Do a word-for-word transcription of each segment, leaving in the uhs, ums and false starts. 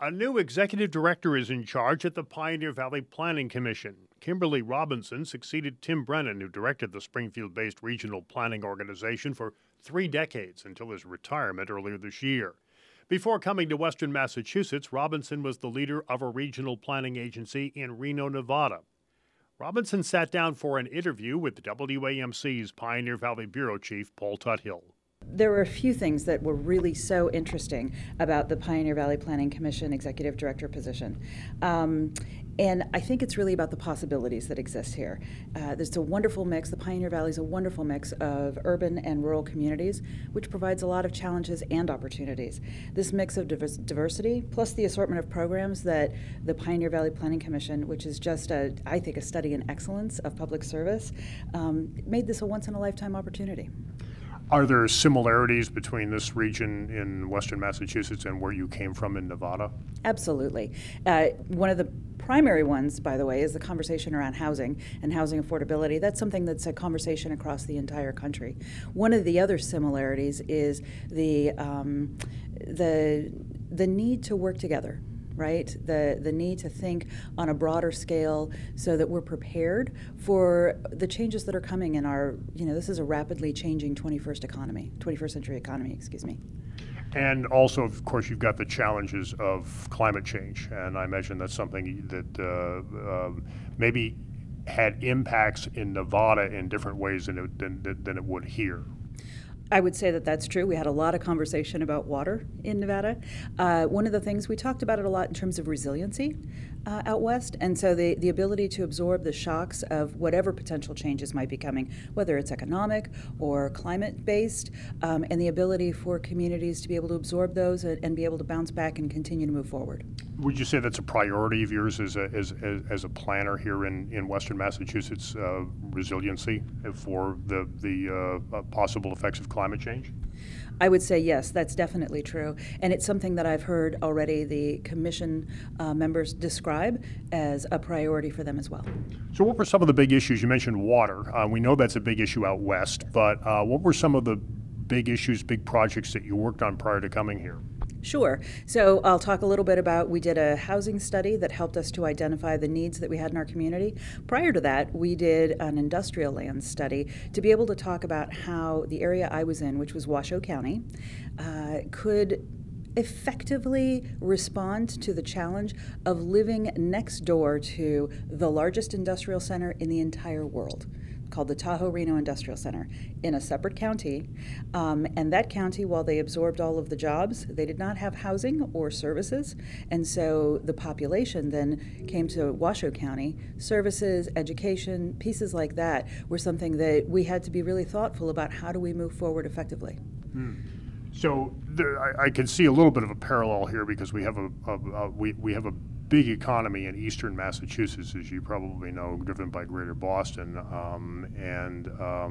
A new executive director is in charge at the Pioneer Valley Planning Commission. Kimberly Robinson succeeded Tim Brennan, who directed the Springfield-based regional planning organization for three decades until his retirement earlier this year. Before coming to Western Massachusetts, Robinson was the leader of a regional planning agency in Reno, Nevada. Robinson sat down for an interview with W A M C's Pioneer Valley Bureau Chief Paul Tuthill. There were a few things that were really so interesting about the Pioneer Valley Planning Commission Executive Director position. Um, and I think it's really about the possibilities that exist here. Uh, there's a wonderful mix. The Pioneer Valley is a wonderful mix of urban and rural communities, which provides a lot of challenges and opportunities. This mix of divers- diversity, plus the assortment of programs that the Pioneer Valley Planning Commission, which is just, a, I think, a study in excellence of public service, um, made this a once-in-a-lifetime opportunity. Are there similarities between this region in Western Massachusetts and where you came from in Nevada? Absolutely. Uh, one of the primary ones, by the way, is the conversation around housing and housing affordability. That's something that's a conversation across the entire country. One of the other similarities is the um, the the need to work together. Right? The the need to think on a broader scale so that we're prepared for the changes that are coming in our, you know, this is a rapidly changing twenty-first economy, twenty-first century economy, excuse me. And also, of course, you've got the challenges of climate change, and I imagine that's something that uh, um, maybe had impacts in Nevada in different ways than it, than, than it would here. I would say that that's true. We had a lot of conversation about water in Nevada. Uh, one of the things, we talked about it a lot in terms of resiliency uh, out west, and so the, the ability to absorb the shocks of whatever potential changes might be coming, whether it's economic or climate-based, um, and the ability for communities to be able to absorb those and, and be able to bounce back and continue to move forward. Would you say that's a priority of yours as a, as, as, as a planner here in, in Western Massachusetts, uh, resiliency for the, the uh, possible effects of climate change? I would say yes, that's definitely true. And it's something that I've heard already the commission uh, members describe as a priority for them as well. So what were some of the big issues? You mentioned water. Uh, we know that's a big issue out west, but uh, what were some of the big issues, big projects that you worked on prior to coming here? Sure. So I'll talk a little bit about, we did a housing study that helped us to identify the needs that we had in our community. Prior to that, we did an industrial land study to be able to talk about how the area I was in, which was Washoe County, uh, could effectively respond to the challenge of living next door to the largest industrial center in the entire world, called the Tahoe Reno Industrial Center, in a separate county. Um, and that county, while they absorbed all of the jobs, they did not have housing or services. And so the population then came to Washoe County. Services, education, pieces like that were something that we had to be really thoughtful about. How do we move forward effectively? Hmm. So there, I, I can see a little bit of a parallel here because we have a, a, a we, we have a big economy in eastern Massachusetts, as you probably know, driven by Greater Boston, um, and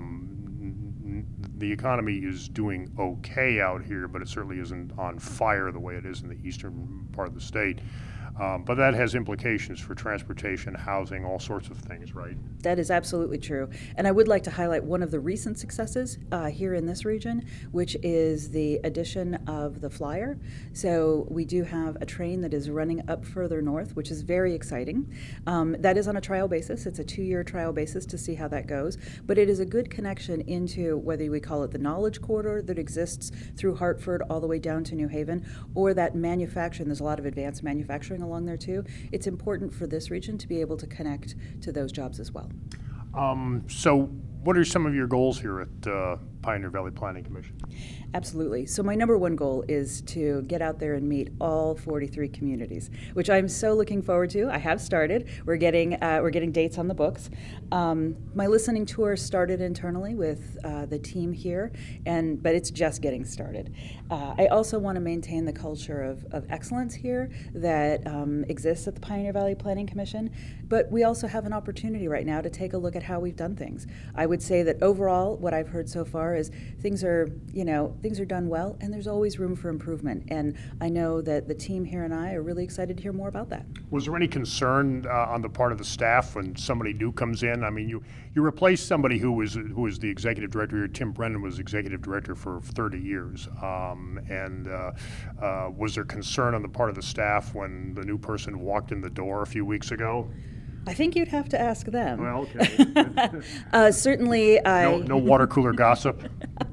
um, the economy is doing okay out here, but it certainly isn't on fire the way it is in the eastern part of the state. Um, but that has implications for transportation, housing, all sorts of things, right? That is absolutely true. And I would like to highlight one of the recent successes uh, here in this region, which is the addition of the Flyer. So we do have a train that is running up further north, which is very exciting. Um, that is on a trial basis. It's a two-year trial basis to see how that goes. But it is a good connection into whether we call it the knowledge corridor that exists through Hartford all the way down to New Haven, or that manufacturing. There's a lot of advanced manufacturing along there too. It's important for this region to be able to connect to those jobs as well. Um, so what are some of your goals here at uh, Pioneer Valley Planning Commission? Absolutely. So my number one goal is to get out there and meet all forty-three communities, which I'm so looking forward to. I have started. We're getting uh, we're getting dates on the books. Um, my listening tour started internally with uh, the team here, and but it's just getting started. Uh, I also want to maintain the culture of, of excellence here that um, exists at the Pioneer Valley Planning Commission, but we also have an opportunity right now to take a look at how we've done things. I would say that overall, what I've heard so far far is things are, you know, things are done well, and there's always room for improvement. And I know that the team here and I are really excited to hear more about that. Was there any concern uh, on the part of the staff when somebody new comes in? I mean, you, you replaced somebody who was who was the executive director here. Tim Brennan was executive director for thirty years. Um, and uh, uh, was there concern on the part of the staff when the new person walked in the door a few weeks ago? I think you'd have to ask them. Well, okay. uh, certainly, I. No, no water cooler gossip.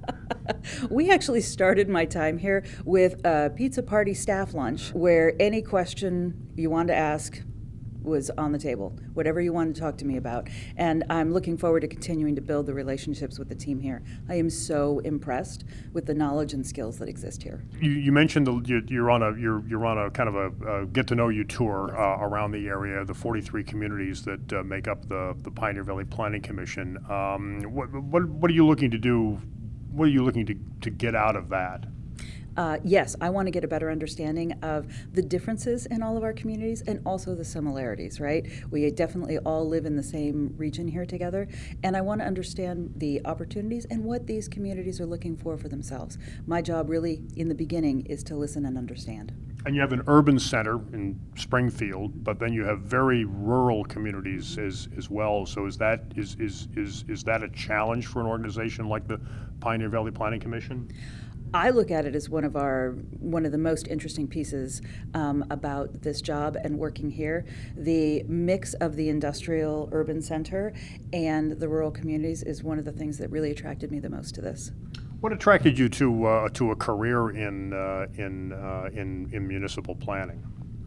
We actually started my time here with a pizza party staff lunch where any question you wanted to ask was on the table, whatever you wanted to talk to me about. And I'm looking forward to continuing to build the relationships with the team here. I am so impressed with the knowledge and skills that exist here. You, you mentioned the, you, you're on a you're you're on a kind of a, a get to know you tour uh, around the area, the forty-three communities that uh, make up the the Pioneer Valley Planning Commission. Um, what what what are you looking to do? What are you looking to to get out of that? Uh, yes, I want to get a better understanding of the differences in all of our communities and also the similarities, right? We definitely all live in the same region here together, and I want to understand the opportunities and what these communities are looking for for themselves. My job really, in the beginning, is to listen and understand. And you have an urban center in Springfield, but then you have very rural communities as, as well. So is that is, is, is, is that a challenge for an organization like the Pioneer Valley Planning Commission? I look at it as one of our one of the most interesting pieces um, about this job and working here. The mix of the industrial urban center and the rural communities is one of the things that really attracted me the most to this. What attracted you to uh, to a career in uh, in, uh, in in municipal planning?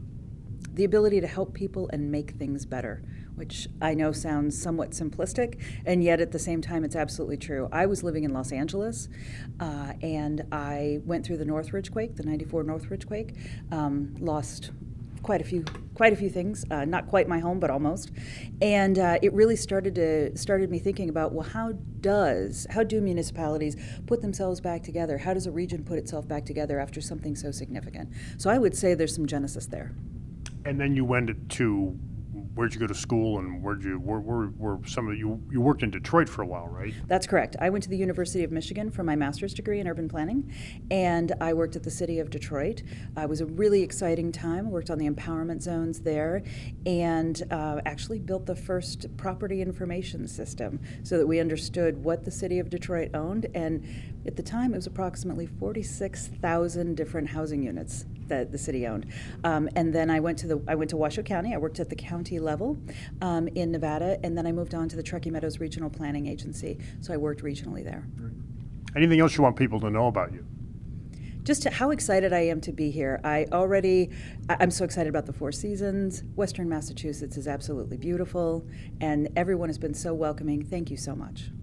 The ability to help people and make things better, which I know sounds somewhat simplistic, and yet at the same time it's absolutely true. I was living in Los Angeles, uh, and I went through the Northridge quake, the ninety-four Northridge quake, um, lost quite a few quite a few things, uh, not quite my home, but almost. And uh, it really started to started me thinking about, well, how does how do municipalities put themselves back together? How does a region put itself back together after something so significant? So I would say there's some genesis there. And then you went to, where'd you go to school, and where'd you, where, where, where some of you, you worked in Detroit for a while, right? That's correct. I went to the University of Michigan for my master's degree in urban planning, and I worked at the city of Detroit. Uh, it was a really exciting time. I worked on the empowerment zones there, and uh, actually built the first property information system so that we understood what the city of Detroit owned. And at the time, it was approximately forty-six thousand different housing units that the city owned. Um, and then I went to the I went to Washoe County. I worked at the county level um, in Nevada, and then I moved on to the Truckee Meadows Regional Planning Agency. So I worked regionally there. Anything else you want people to know about you? Just how excited I am to be here. I already, I'm so excited about the Four Seasons. Western Massachusetts is absolutely beautiful, and everyone has been so welcoming. Thank you so much.